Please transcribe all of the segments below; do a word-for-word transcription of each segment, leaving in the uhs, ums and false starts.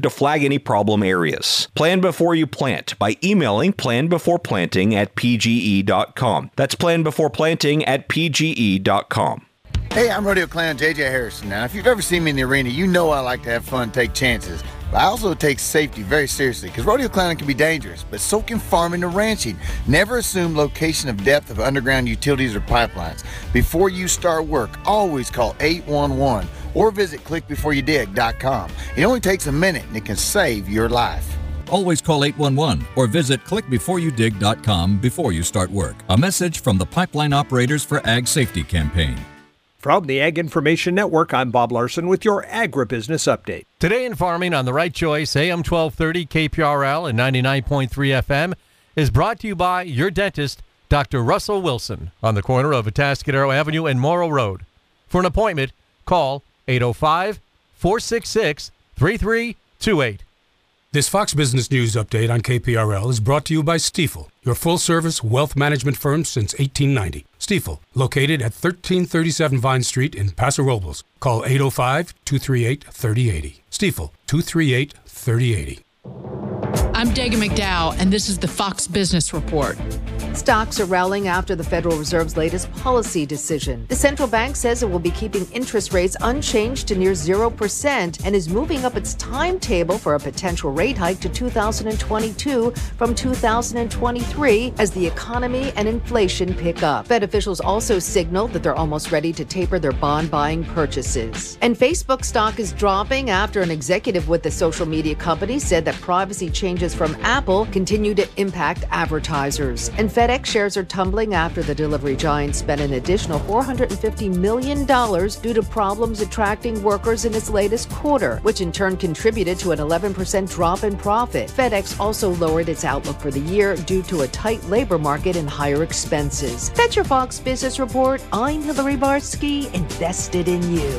to flag any problem areas. Plan before you plant by emailing planbeforeplanting at p g e dot com. That's planbeforeplanting at p g e dot com. Hey, I'm Rodeo Clown J J Harrison. Now, if you've ever seen me in the arena, you know I like to have fun, take chances. But I also take safety very seriously, because rodeo clowning can be dangerous, but so can farming and ranching. Never assume location of depth of underground utilities or pipelines. Before you start work, always call eight one one or visit click before you dig dot com. It only takes a minute and it can save your life. Always call eight one one or visit click before you dig dot com before you start work. A message from the Pipeline Operators for Ag Safety campaign. From the Ag Information Network, I'm Bob Larson with your agribusiness update. Today in farming on The Right Choice, A M twelve thirty K P R L and ninety-nine point three F M is brought to you by your dentist, Doctor Russell Wilson, on the corner of Atascadero Avenue and Morrow Road. For an appointment, call eight oh five, four six six, three three two eight. This Fox Business News update on K P R L is brought to you by Stifel, your full-service wealth management firm since eighteen ninety. Stifel, located at thirteen thirty-seven Vine Street in Paso Robles. Call eight oh five, two three eight, three oh eight oh. Stifel, two three eight, three oh eight oh. I'm Daga McDowell, and this is the Fox Business Report. Stocks are rallying after the Federal Reserve's latest policy decision. The central bank says it will be keeping interest rates unchanged to near zero percent and is moving up its timetable for a potential rate hike to two thousand twenty-two from two thousand twenty-three as the economy and inflation pick up. Fed officials also signaled that they're almost ready to taper their bond buying purchases. And Facebook stock is dropping after an executive with the social media company said that privacy changes from Apple continue to impact advertisers. And FedEx shares are tumbling after the delivery giant spent an additional four hundred fifty million dollars due to problems attracting workers in its latest quarter, which in turn contributed to an eleven percent drop in profit. FedEx also lowered its outlook for the year due to a tight labor market and higher expenses. That's your Fox Business Report. I'm Hillary Barsky, invested in you.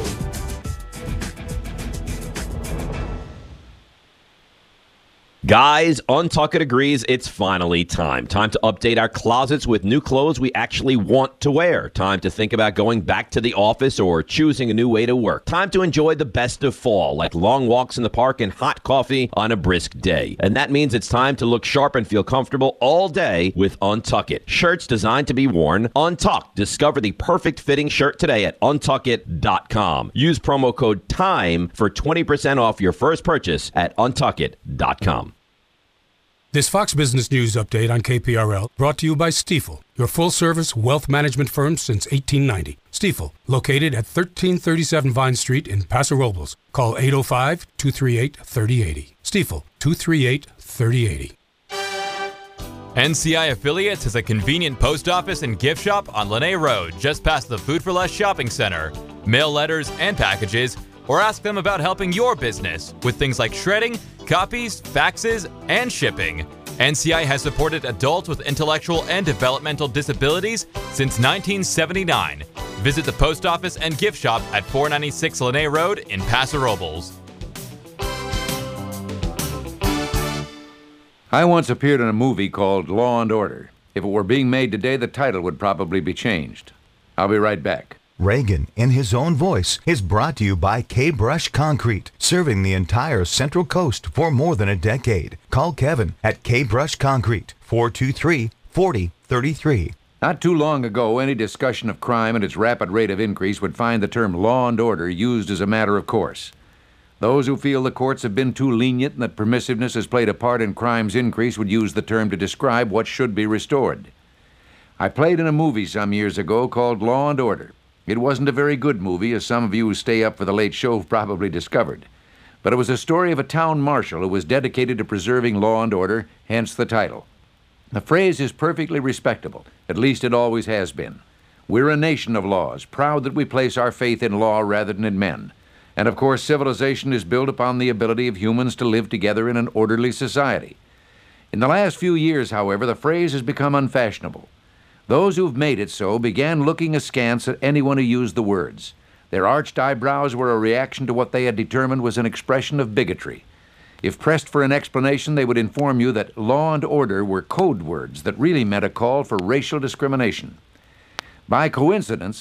Guys, Untuckit agrees it's finally time. Time to update our closets with new clothes we actually want to wear. Time to think about going back to the office or choosing a new way to work. Time to enjoy the best of fall, like long walks in the park and hot coffee on a brisk day. And that means it's time to look sharp and feel comfortable all day with Untuckit. Shirts designed to be worn untucked. Discover the perfect fitting shirt today at untuckit dot com. Use promo code TIME for twenty percent off your first purchase at untuckit dot com. This Fox Business News update on K P R L brought to you by Stifel, your full-service wealth management firm since eighteen ninety. Stifel, located at thirteen thirty-seven Vine Street in Paso Robles. Call eight oh five, two three eight, three oh eight oh. Stifel, two three eight, three oh eight oh. N C I Affiliates has a convenient post office and gift shop on Lene Road, just past the Food for Less shopping center. Mail letters and packages, or ask them about helping your business with things like shredding, copies, faxes, and shipping. N C I has supported adults with intellectual and developmental disabilities since nineteen seventy-nine. Visit the post office and gift shop at four ninety-six Lene Road in Paso Robles. I once appeared in a movie called Law and Order. If it were being made today, the title would probably be changed. I'll be right back. Reagan, in his own voice, is brought to you by K-Brush Concrete, serving the entire Central Coast for more than a decade. Call Kevin at K-Brush Concrete, four two three, four oh three three. Not too long ago, any discussion of crime and its rapid rate of increase would find the term law and order used as a matter of course. Those who feel the courts have been too lenient and that permissiveness has played a part in crime's increase would use the term to describe what should be restored. I played in a movie some years ago called Law and Order. It wasn't a very good movie, as some of you who stay up for the late show have probably discovered. But it was a story of a town marshal who was dedicated to preserving law and order, hence the title. The phrase is perfectly respectable. At least it always has been. We're a nation of laws, proud that we place our faith in law rather than in men. And of course, civilization is built upon the ability of humans to live together in an orderly society. In the last few years, however, the phrase has become unfashionable. Those who've made it so began looking askance at anyone who used the words. Their arched eyebrows were a reaction to what they had determined was an expression of bigotry. If pressed for an explanation, they would inform you that law and order were code words that really meant a call for racial discrimination. By coincidence,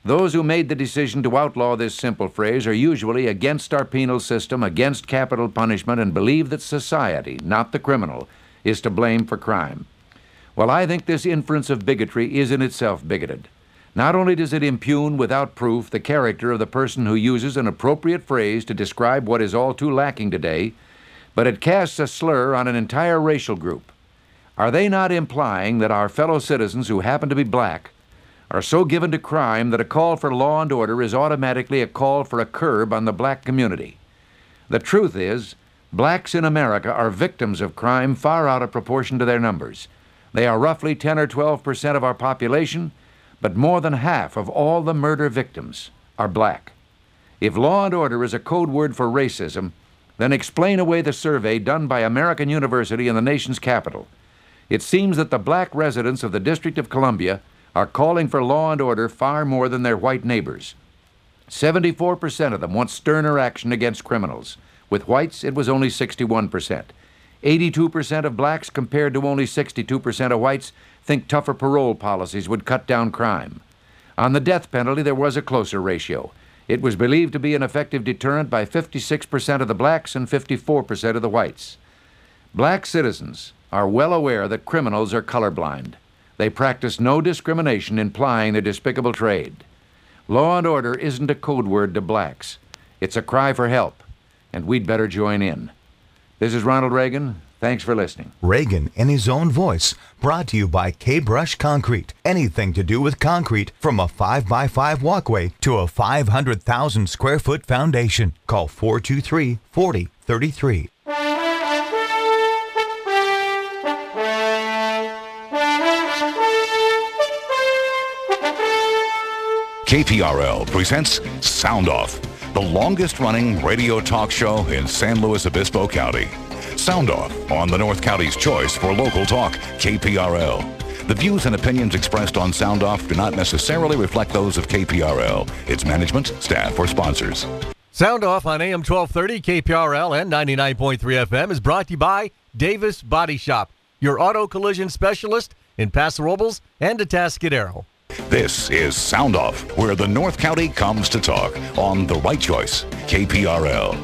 Those who made the decision to outlaw this simple phrase are usually against our penal system, against capital punishment, and believe that society, not the criminal, is to blame for crime. Well, I think this inference of bigotry is in itself bigoted. Not only does it impugn without proof the character of the person who uses an appropriate phrase to describe what is all too lacking today, but it casts a slur on an entire racial group. Are they not implying that our fellow citizens who happen to be black are so given to crime that a call for law and order is automatically a call for a curb on the black community? The truth is, blacks in America are victims of crime far out of proportion to their numbers. They are roughly ten or twelve percent of our population, but more than half of all the murder victims are black. If law and order is a code word for racism, then explain away the survey done by American University in the nation's capital. It seems that the black residents of the District of Columbia are calling for law and order far more than their white neighbors. seventy-four percent of them want sterner action against criminals. With whites, it was only sixty-one percent. eighty-two percent of blacks, compared to only sixty-two percent of whites, think tougher parole policies would cut down crime. On the death penalty, there was a closer ratio. It was believed to be an effective deterrent by fifty-six percent of the blacks and fifty-four percent of the whites. Black citizens are well aware that criminals are colorblind. They practice no discrimination in plying their despicable trade. Law and order isn't a code word to blacks. It's a cry for help, and we'd better join in. This is Ronald Reagan. Thanks for listening. Reagan in his own voice, brought to you by K-Brush Concrete. Anything to do with concrete, from a five by five walkway to a five hundred thousand square foot foundation. Call four two three, four zero three three. K P R L presents Sound Off, the longest-running radio talk show in San Luis Obispo County. Sound Off on the North County's choice for local talk, K P R L. The views and opinions expressed on Sound Off do not necessarily reflect those of K P R L, its management, staff, or sponsors. Sound Off on A M twelve thirty, K P R L and ninety-nine point three F M is brought to you by Davis Body Shop, your auto collision specialist in Paso Robles and Atascadero. This is Sound Off, where the North County comes to talk on The Right Choice, K P R L.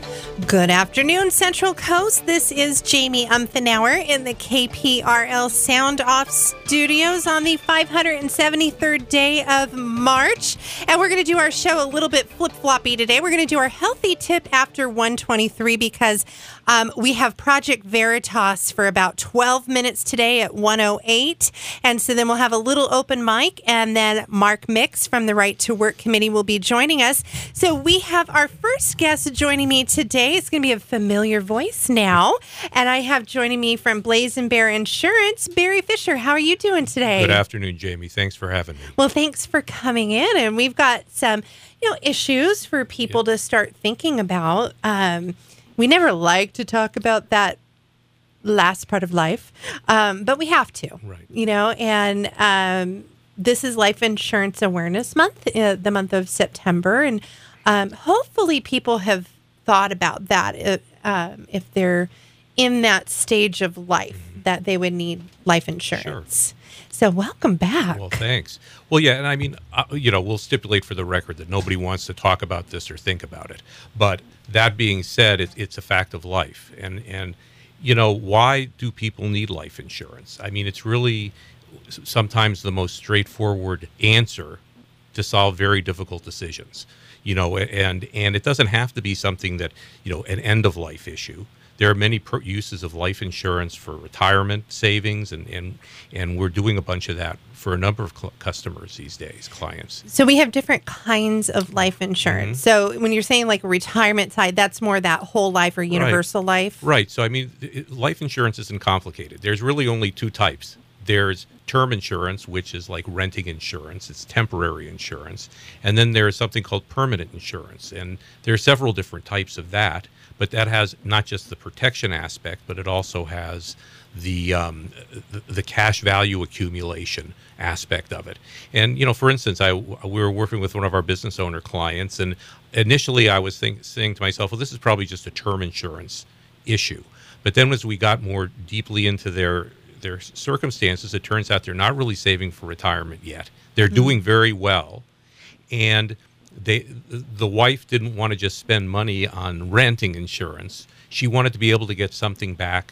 Good afternoon, Central Coast. This is Jamie Umfenauer in the K P R L Sound Off studios on the five hundred seventy-third day of March. And we're going to do our show a little bit flip-floppy today. We're going to do our healthy tip after one twenty-three because um, we have Project Veritas for about twelve minutes today at one oh eight. And so then we'll have a little open mic, and then Mark Mix from the Right to Work Committee will be joining us. So we have our first guest joining me today. It's going to be a familiar voice now. And I have joining me from Blazing Bear Insurance, Barry Fisher. How are you doing today? Good afternoon, Jamie. Thanks for having me. Well, thanks for coming in. And we've got some, you know, issues for people yeah. to start thinking about. Um, we never like to talk about that last part of life, um, but we have to, right. you know, and um, this is Life Insurance Awareness Month, uh, the month of September. And um, hopefully people have thought about that if, um, if they're in that stage of life mm-hmm. that they would need life insurance. Sure. So welcome back. Well, thanks. Well, yeah, and I mean, uh, you know, we'll stipulate for the record that nobody wants to talk about this or think about it. But that being said, it, it's a fact of life. And, and, you know, why do people need life insurance? I mean, it's really sometimes the most straightforward answer to solve very difficult decisions. You know, and and it doesn't have to be something that, you know, an end-of-life issue. There are many per- uses of life insurance for retirement savings, and, and, and we're doing a bunch of that for a number of cl- customers these days, clients. So we have different kinds of life insurance. Mm-hmm. So when you're saying like a retirement side, that's more that whole life or universal right. life? Right. So, I mean, it, life insurance isn't complicated. There's really only two types. There's term insurance, which is like renting insurance. It's temporary insurance. And then there's something called permanent insurance. And there are several different types of that. But that has not just the protection aspect, but it also has the, um, the the cash value accumulation aspect of it. And, you know, for instance, I, we were working with one of our business owner clients. And initially I was think, saying to myself, well, this is probably just a term insurance issue. But then as we got more deeply into their their circumstances, it turns out they're not really saving for retirement yet. They're mm-hmm. doing very well. and they the wife didn't want to just spend money on renting insurance. She wanted to be able to get something back,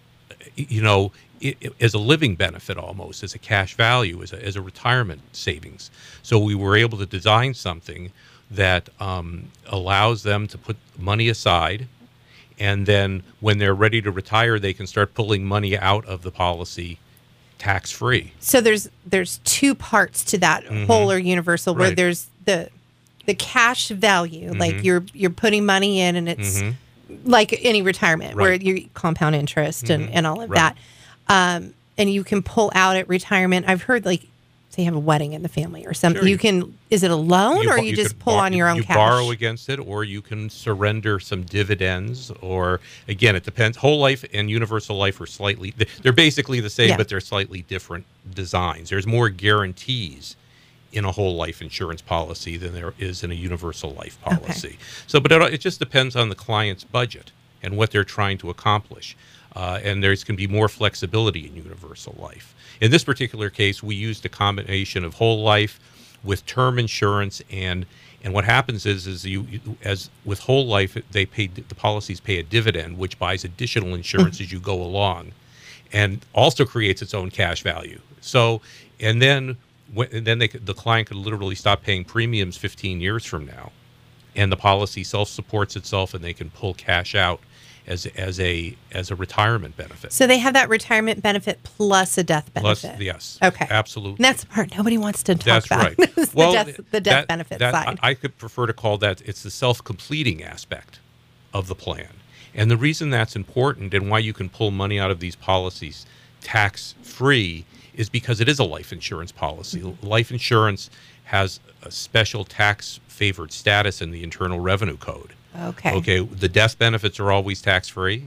you know, it, it, as a living benefit almost, as a cash value, as a, as a retirement savings. So we were able to design something that um, allows them to put money aside, and then when they're ready to retire, they can start pulling money out of the policy tax-free. So there's there's two parts to that Mhm. whole or universal, where Right. there's the the cash value, Mhm. like you're you're putting money in, and it's Mhm. like any retirement where Right. you compound interest and, Mhm. and all of Right. that. Um, and you can pull out at retirement. I've heard like say you have a wedding in the family or something. Sure, you you- can is it a loan or bo- you, just could pull bor- on your own you cash? borrow against it, or you can surrender some dividends, or again, it depends. Whole life and universal life are slightly, they're basically the same, Yeah. but they're slightly different designs. There's more guarantees in a whole life insurance policy than there is in a universal life policy. So, but it, it just depends on the client's budget and what they're trying to accomplish. Uh, and there's can be more flexibility in universal life. In this particular case, we used a combination of whole life with term insurance, and and what happens is is you, you as with whole life, they pay the policies pay a dividend, which buys additional insurance as you go along, and also creates its own cash value. So, and then when, and then they could, the client could literally stop paying premiums fifteen years from now, and the policy self supports itself, and they can pull cash out as as a as a retirement benefit. So they have that retirement benefit plus a death Plus, benefit. yes, Okay. absolutely. And that's the part nobody wants to talk That's about. right. is the Well, death, the death that- benefit that- side. I I could prefer to call that it's the self-completing aspect of the plan. And the reason that's important and why you can pull money out of these policies tax-free is because it is a life insurance policy. Mm-hmm. Life insurance has a special tax-favored status in the Internal Revenue Code. Okay. Okay. The death benefits are always tax-free.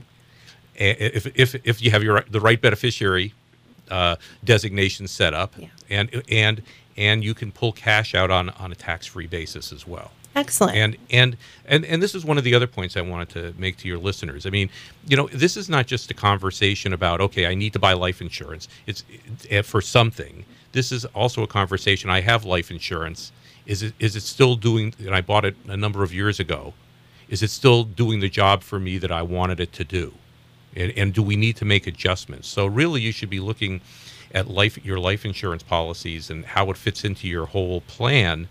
A- If if if you have your the right beneficiary uh, designation set up, Yeah. and and and you can pull cash out on on a tax-free basis as well. Excellent. And and and and this is one of the other points I wanted to make to your listeners. I mean, you know, this is not just a conversation about, okay, I need to buy life insurance. It's it, for something. This is also a conversation. I have life insurance. Is it is it still doing? And I bought it a number of years ago. Is it still doing the job for me that I wanted it to do? And, and do we need to make adjustments? So really, you should be looking at life your life insurance policies and how it fits into your whole plan.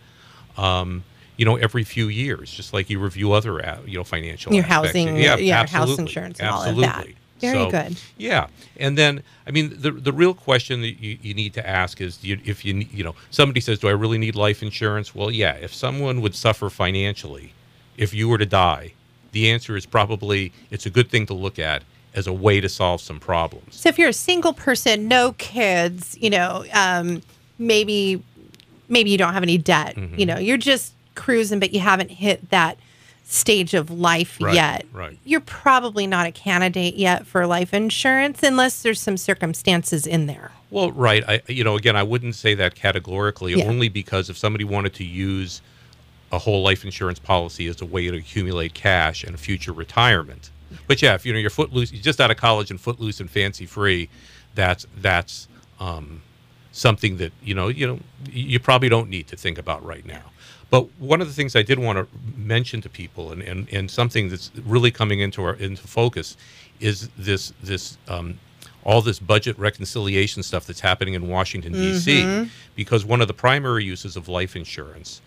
Um, you know, every few years, just like you review other, uh, you know, financial Your aspects. housing, yeah, yeah, house absolutely. insurance and absolutely. all of that. Very So, good. Yeah, and then I mean, the the real question that you, you need to ask is, do you, if you ne- you know, somebody says, "Do I really need life insurance?" Well, yeah. If someone would suffer financially, if you were to die, the answer is probably it's a good thing to look at as a way to solve some problems. So if you're a single person, no kids, you know, um, maybe maybe you don't have any debt. Mhm. You know, you're just cruising, but you haven't hit that stage of life Right, yet. right. You're probably not a candidate yet for life insurance unless there's some circumstances in there. Well, right. I, you know, again, I wouldn't say that categorically, Yeah. only because if somebody wanted to use a whole life insurance policy as a way to accumulate cash and future retirement. But yeah, if you know you're footloose, you're just out of college and footloose and fancy free, that's that's um, something that you know you know you probably don't need to think about right now. But one of the things I did want to mention to people, and, and, and something that's really coming into our into focus, is this this um, all this budget reconciliation stuff that's happening in Washington D C. Mhm. Because one of the primary uses of life insurance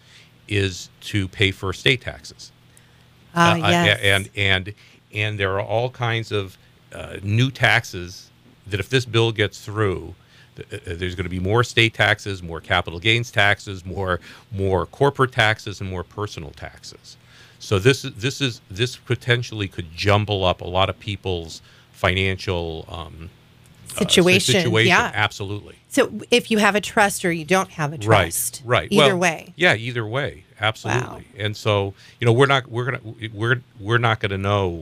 is to pay for state taxes. Ah, Uh, yes. and and and there are all kinds of uh, new taxes that if this bill gets through, th- uh, there's going to be more state taxes, more capital gains taxes, more more corporate taxes, and more personal taxes. So this is this is this potentially could jumble up a lot of people's financial um, uh, Situation, situation. yeah. Absolutely. So if you have a trust or you don't have a trust, Right. Right. Either Well, way. Yeah. Either way. Absolutely. And so you know we're not we're gonna we're we're not going to know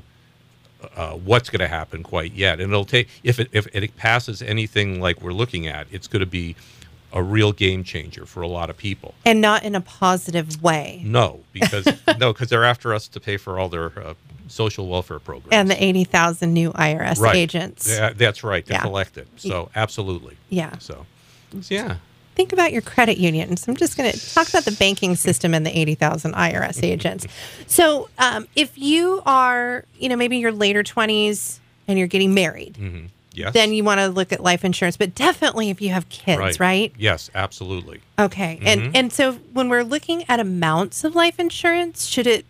uh, what's going to happen quite yet, and it'll take if it if it passes anything like we're looking at, it's going to be a real game changer for a lot of people. And not in a positive way. No, because no, because they're after us to pay for all their uh, social welfare programs And the eighty thousand new I R S right. agents. Yeah, that's right. To Yeah. collect it. So absolutely. Yeah. So, so yeah. think about your credit unions. I'm just going to talk about the banking system and the eighty thousand I R S agents. So um, if you are, you know, maybe your later twenties and you're getting married, Mm-hmm. Yes. then you want to look at life insurance. But definitely if you have kids, right? right? Yes, absolutely. Okay. Mhm. And and so when we're looking at amounts of life insurance, should it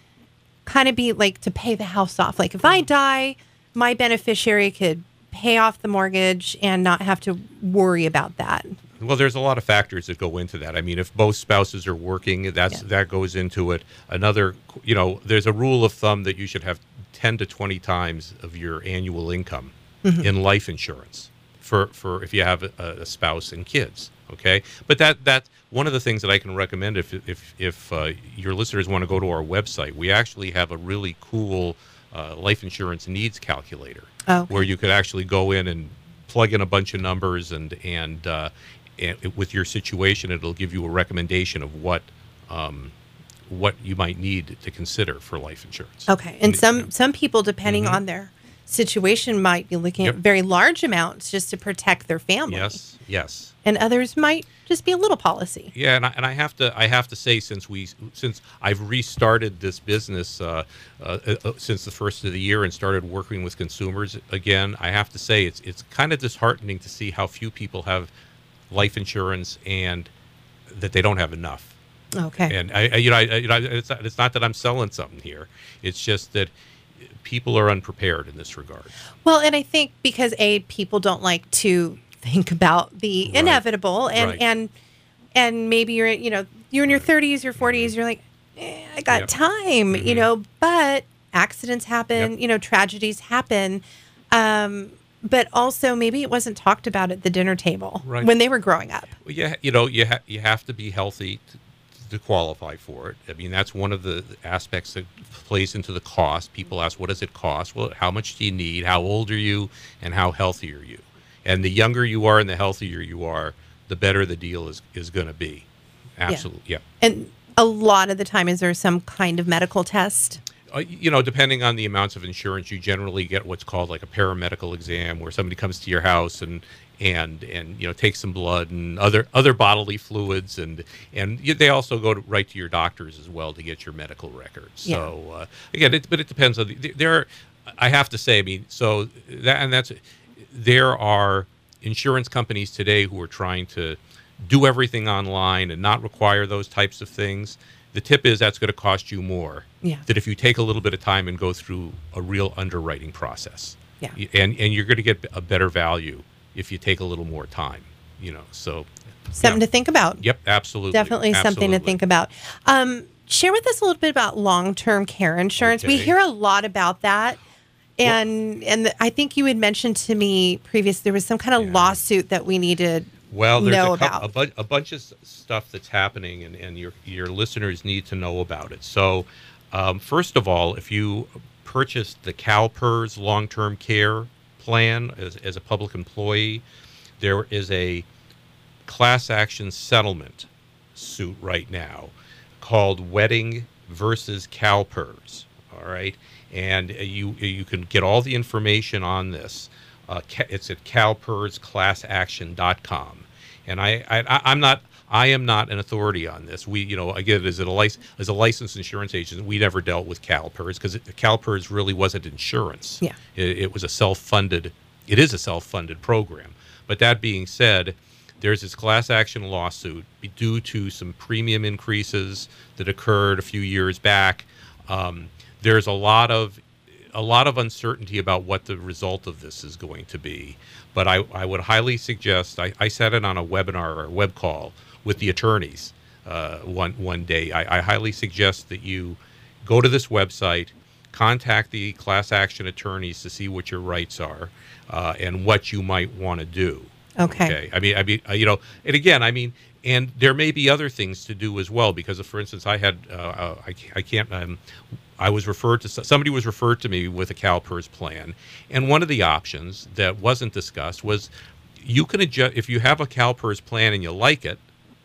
kind of be like to pay the house off? Like if I die, my beneficiary could pay off the mortgage and not have to worry about that. Well, there's a lot of factors that go into that. I mean, if both spouses are working, that's Yeah. that goes into it. Another, you know, there's a rule of thumb that you should have ten to twenty times of your annual income Mhm. in life insurance for, for if you have a, a spouse and kids. Okay, but that that one of the things that I can recommend if if if uh, your listeners want to go to our website, we actually have a really cool uh, life insurance needs calculator Okay. where you could actually go in and plug in a bunch of numbers and and, uh, and it- with your situation, it'll give you a recommendation of what um, what you might need to consider for life insurance. Okay. And some some people, depending Mhm. on their situation, might be looking Yep. at very large amounts just to protect their family. Yes, yes. And others might just be a little policy. Yeah, and I, and I have to I have to say since we since I've restarted this business uh, uh, uh, since the first of the year and started working with consumers again, I have to say it's it's kind of disheartening to see how few people have life insurance and that they don't have enough. Okay. And I, I you know, I, I- you know, it's not, it's not that I'm selling something here. It's just that people are unprepared in this regard. Well, and I think because A, people don't like to think about the inevitable, and Right. and and maybe you're you know you're in your thirties, your forties, you're like, eh, I got Yep. time, you know. But accidents happen, you know, tragedies happen, um, but also maybe it wasn't talked about at the dinner table Right. when they were growing up. Well, yeah, you know, you ha- you have to be healthy to, to qualify for it. I mean, that's one of the aspects that plays into the cost. People ask, "What does it cost?" Well, how much do you need? How old are you? And how healthy are you? And the younger you are, and the healthier you are, the better the deal is is going to be. Absolutely, yeah. And a lot of the time, is there some kind of medical test? Uh, you know, depending on the amounts of insurance, you generally get what's called like a paramedical exam, where somebody comes to your house and and and you know takes some blood and other other bodily fluids, and and you, they also go to, right to your doctors as well to get your medical records. Yeah. So uh, again, it, but it depends on the, there. Are, I have to say, I mean, so that and that's there are insurance companies today who are trying to do everything online and not require those types of things. The tip is that's going to cost you more Yeah. that if you take a little bit of time and go through a real underwriting process. Yeah. Y- And and you're going to get a better value if you take a little more time, you know. So Something to think about. yep, absolutely. Definitely something to Absolutely. think about. Um, share with us a little bit about long-term care insurance. We Okay. hear a lot about that. And and the, I think you had mentioned to me previous there was some kind of lawsuit that we need to Well, there's know a, cou- about. a, bu- a bunch of s- stuff that's happening, and, and your your listeners need to know about it. So, um, first of all, if you purchased the CalPERS long-term care plan as, as a public employee, there is a class action settlement suit right now called Wedding versus CalPERS. All right, and uh, you you can get all the information on this. Uh, ca- it's at calpers class action dot com, and I, I I- I'm not I am not an authority on this. We you know again as a lic- as a licensed insurance agent, we never dealt with CalPERS because CalPERS really wasn't insurance. Yeah. It, it was a self-funded. It is a self-funded program. But that being said, there's this class action lawsuit due to some premium increases that occurred a few years back. Um, there's a lot of a lot of uncertainty about what the result of this is going to be. But I, I would highly suggest, I, I said it on a webinar or web call with the attorneys uh, one, one day. I, I highly suggest that you go to this website, contact the class action attorneys to see what your rights are uh, and what you might want to do. Okay. Okay. I mean, I mean, uh, you know, and again, I mean, and there may be other things to do as well because, of, for instance, I had, uh, uh, I, I can't, um, I was referred to, somebody was referred to me with a CalPERS plan. And one of the options that wasn't discussed was you can adjust, if you have a CalPERS plan and you like it,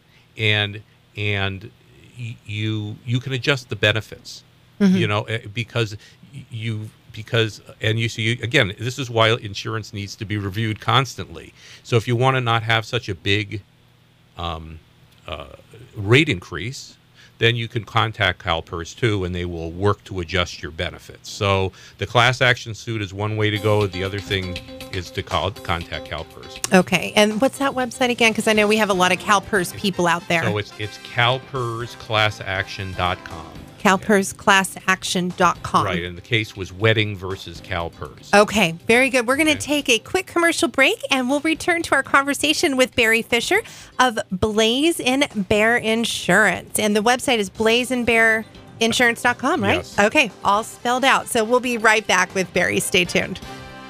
and, and y- you, you can adjust the benefits, Mhm. you know, eh, because you, because, and you see, again, this is why insurance needs to be reviewed constantly. So if you want to not have such a big um, uh, rate increase, then you can contact CalPERS too, and they will work to adjust your benefits. So the class action suit is one way to go. The other thing is to call, contact CalPERS. Okay, and what's that website again? Because I know we have a lot of CalPERS people out there. So it's it's calpers class action dot com. calpers class action dot com. Right, and the case was Wedding versus CalPERS. Okay, very good. We're going to take a quick commercial break, and we'll return to our conversation with Barry Fisher of Blaze and Bear Insurance. And the website is blaze and bear insurance dot com, right? Yes. Okay, all spelled out. So we'll be right back with Barry. Stay tuned.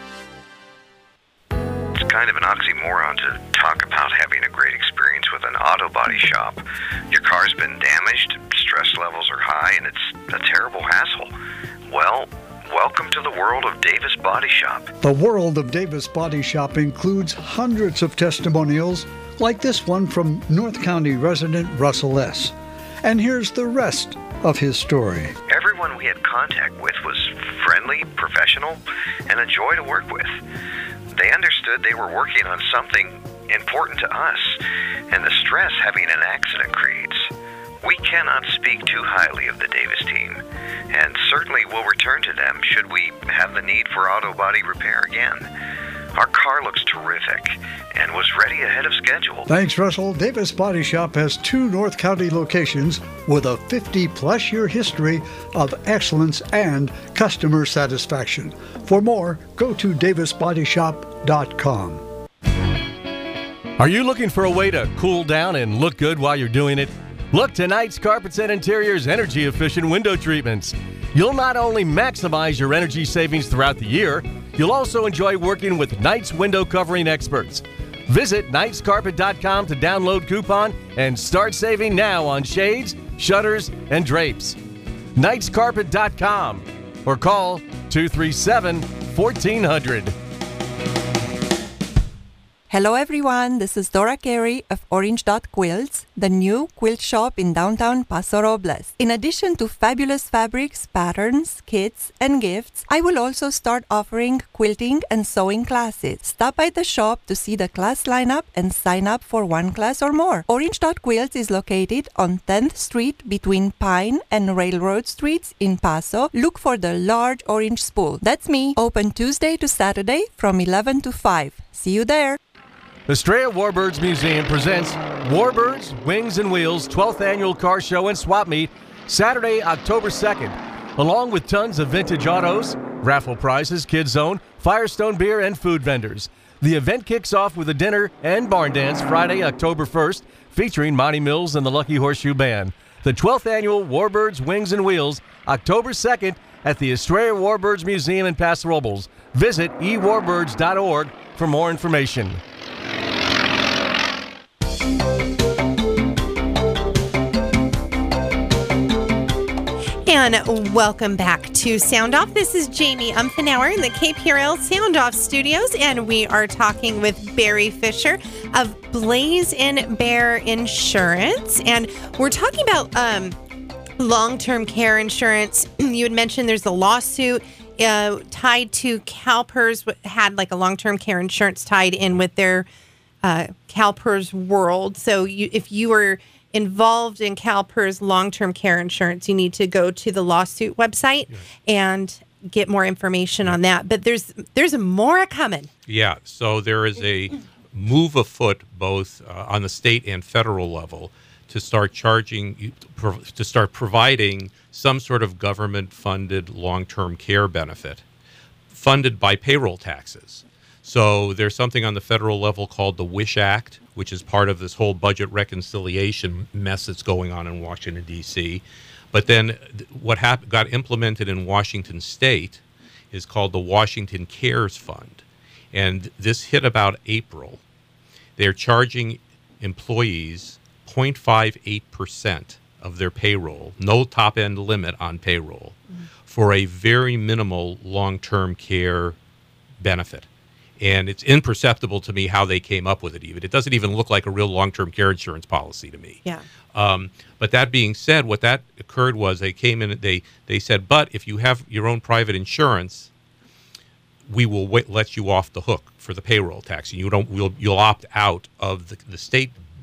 It's kind of an oxymoron to talk about having a great experience with an auto body shop. Your car's been damaged, stress levels are high, and it's a terrible hassle. Well, welcome to the world of Davis Body Shop. The world of Davis Body Shop includes hundreds of testimonials like this one from North County resident Russell S. And here's the rest of his story. Everyone we had contact with was friendly, professional, and a joy to work with. They understood they were working on something important to us, and the stress having an accident creates. We cannot speak too highly of the Davis team, and certainly will return to them should we have the need for auto body repair again. Our car looks terrific and was ready ahead of schedule. Thanks, Russell. Davis Body Shop has two North County locations with a fifty-plus year history of excellence and customer satisfaction. For more, go to davis body shop dot com. Are you looking for a way to cool down and look good while you're doing it? Look to Knights Carpets and Interiors energy efficient window treatments. You'll not only maximize your energy savings throughout the year, you'll also enjoy working with Knights window covering experts. Visit knights carpet dot com to download coupon and start saving now on shades, shutters, and drapes. knights carpet dot com or call two three seven, one four zero zero. Hello everyone, this is Dora Carey of Orange Dot Quilts, the new quilt shop in downtown Paso Robles. In addition to fabulous fabrics, patterns, kits, and gifts, I will also start offering quilting and sewing classes. Stop by the shop to see the class lineup and sign up for one class or more. Orange Dot Quilts is located on tenth Street between Pine and Railroad Streets in Paso. Look for the large orange spool. That's me. Open Tuesday to Saturday from eleven to five. See you there. Estrella Warbirds Museum presents Warbirds, Wings and Wheels twelfth Annual Car Show and Swap Meet, Saturday, October second. Along with tons of vintage autos, raffle prizes, Kids Zone, Firestone beer, and food vendors. The event kicks off with a dinner and barn dance Friday, October first, featuring Monty Mills and the Lucky Horseshoe Band. The twelfth Annual Warbirds, Wings and Wheels, October second at the Estrella Warbirds Museum in Paso Robles. Visit e warbirds dot org for more information. And welcome back to Sound Off. This is Jamie Umfenauer in the K P R L Sound Off studios, and we are talking with Barry Fisher of Blaze and Bear Insurance. And we're talking about um, long-term care insurance. You had mentioned there's a lawsuit uh, tied to CalPERS, had like a long-term care insurance tied in with their uh, CalPERS World. So you, if you were involved in CalPERS long-term care insurance, you need to go to the lawsuit website yeah. and get more information on that. But there's there's more coming. Yeah, so there is a move afoot both uh, on the state and federal level to start charging, to start providing some sort of government-funded long-term care benefit funded by payroll taxes. So there's something on the federal level called the WISH Act, which is part of this whole budget reconciliation mess that's going on in Washington, D C. But then what hap- got implemented in Washington State is called the Washington Cares Fund. And this hit about April. They're charging employees zero point five eight percent of their payroll, no top-end limit on payroll, mm-hmm. for a very minimal long-term care benefit. And it's imperceptible to me how they came up with it even. It doesn't even look like a real long-term care insurance policy to me. Yeah. Um, but that being said, what that occurred was they came in, they they said, but if you have your own private insurance, we will wait, let you off the hook for the payroll tax. And you don't, we'll, you'll opt out of the, the state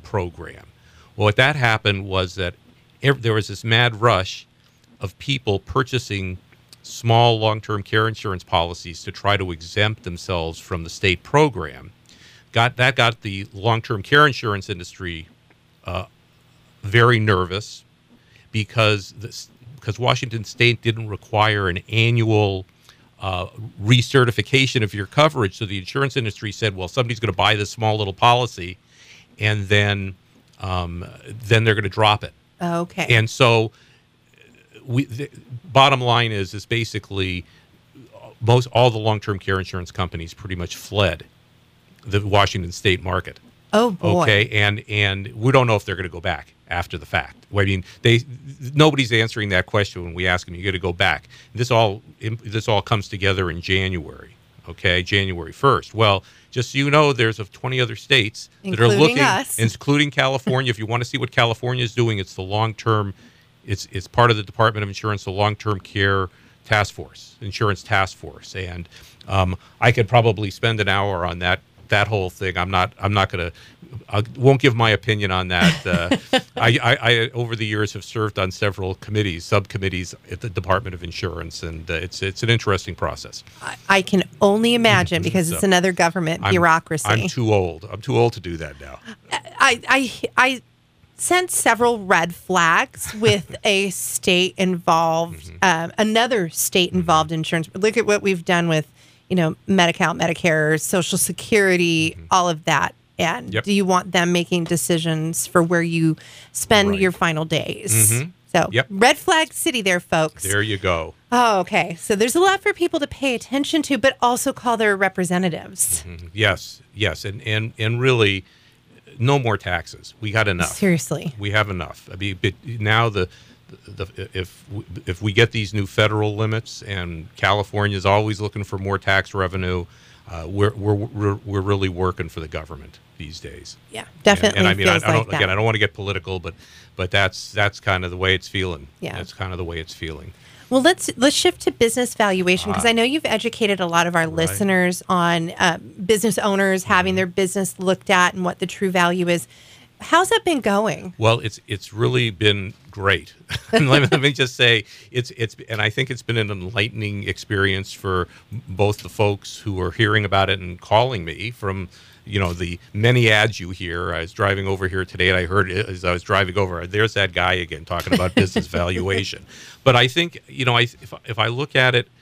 program. Well, what that happened was that ev- there was this mad rush of people purchasing small long-term care insurance policies to try to exempt themselves from the state program. Got that got the long-term care insurance industry uh, very nervous because this, because Washington State didn't require an annual uh, recertification of your coverage. So the insurance industry said, well, somebody's going to buy this small little policy, and then um, then they're going to drop it. Okay. And so we the bottom line is is basically most all the long-term care insurance companies pretty much fled the Washington State market. Oh boy. Okay, and and we don't know if they're going to go back after the fact. I mean, they nobody's answering that question when we ask them. You got to go back. This all this all comes together in January. Okay, January first. Well, just so you know, there's of twenty other states that Including are looking, us. including California. If you want to see what California is doing, it's the long-term. It's it's part of the Department of Insurance, the long-term care task force, insurance task force, and um, I could probably spend an hour on that. That whole thing. I'm not. I'm not going to. I won't give my opinion on that. Uh, I, I, I, over the years, have served on several committees, subcommittees at the Department of Insurance, and uh, it's it's an interesting process. I, I can only imagine because it's So, another government I'm- bureaucurracy. I'm too old. I'm too old to do that now. I, I, I sent several red flags with a state involved, um, another state involved insurance. Look at what we've done with, you know, Medi-Cal, Medicare, Social Security, all of that. And Yep. do you want them making decisions for where you spend Right. your final days? Mhm. So, Yep. red flag city there, folks. There you go. Oh, okay. So there's a lot for people to pay attention to, but also call their representatives. Mhm. Yes, yes, and and and really, no more taxes. We got enough. Seriously. We have enough. I mean, but now the, the if if we get these new federal limits, and California is always looking for more tax revenue, uh, we're we're we're we're really working for the government these days. Yeah, definitely And, and I mean, feels I, I don't like that. again, I don't want to get political, but but that's that's kind of the way it's feeling. Yeah. That's kind of the way it's feeling. Well, let's let's shift to business valuation because Ah. I know you've educated a lot of our listeners on uh, business owners having their business looked at and what the true value is. How's that been going? Well, it's it's really been great. And let, me, let me just say, it's it's and I think it's been an enlightening experience for both the folks who are hearing about it and calling me from, you know, the many ads you hear. I was driving over here today, and I heard it as I was driving over, there's that guy again talking about business valuation. But I think, you know, I if if I look at it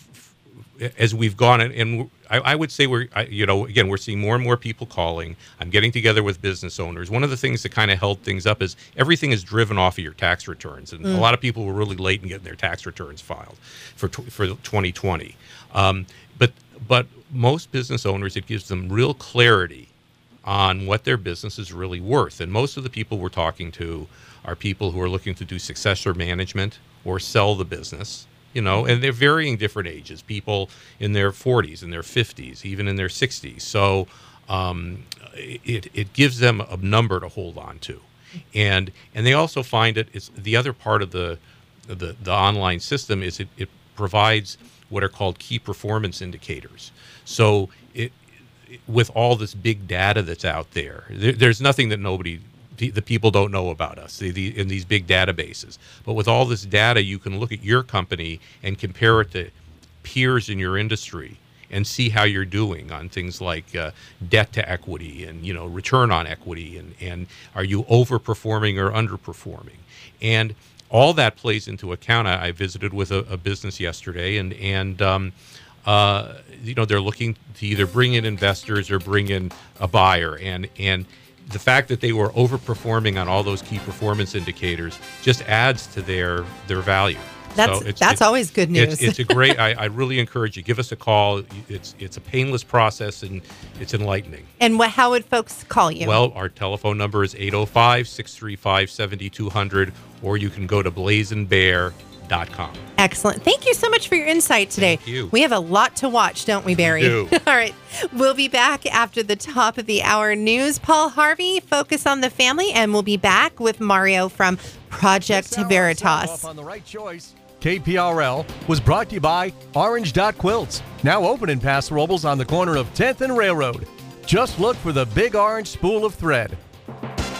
as we've gone, and, and I, I would say we're, I, you know, again, we're seeing more and more people calling. I'm getting together with business owners. One of the things that kind of held things up is everything is driven off of your tax returns, and Mm. a lot of people were really late in getting their tax returns filed for tw- for twenty twenty. Um, but but most business owners, it gives them real clarity on what their business is really worth. And most of the people we're talking to are people who are looking to do successor management or sell the business. You know, and they're varying different ages, people in their forties, in their fifties, even in their sixties. So um, it, it gives them a number to hold on to. And and they also find it, it's the other part of the the, the online system is it, it provides what are called key performance indicators. So it, it with all this big data that's out there, there there's nothing that nobody the the people don't know about us the, the, in these big databases. But with all this data, you can look at your company and compare it to peers in your industry and see how you're doing on things like uh, debt to equity and, you know, return on equity, and, and are you overperforming or underperforming? And all that plays into account. I, I visited with a, a business yesterday, and and um, uh, you know, they're looking to either bring in investors or bring in a buyer, and and. The fact that they were overperforming on all those key performance indicators just adds to their their value. That's- it's, that's always good It's, news. it's a great. I, I really encourage you. Give us a call. It's it's a painless process, and it's enlightening. And what, how would folks call you? Well, our telephone number is eight oh five, six three five, seven two zero zero, or you can go to blazing bear dot com. Excellent. Thank you so much for your insight today. Thank you. We have a lot to watch, don't we, Barry? We do. All right. We'll be back after the top of the hour news. Paul Harvey, Focus on the Family, and we'll be back with Mario from Project Veritas. On the right choice. K P R L was brought to you by Orange Dot Quilts, now open in Paso Robles on the corner of tenth and Railroad. Just look for the big orange spool of thread.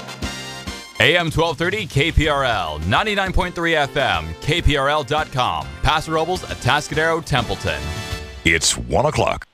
A M twelve thirty K P R L, ninety-nine point three F M, K P R L dot com, Paso Robles, Atascadero, Templeton. It's one o'clock.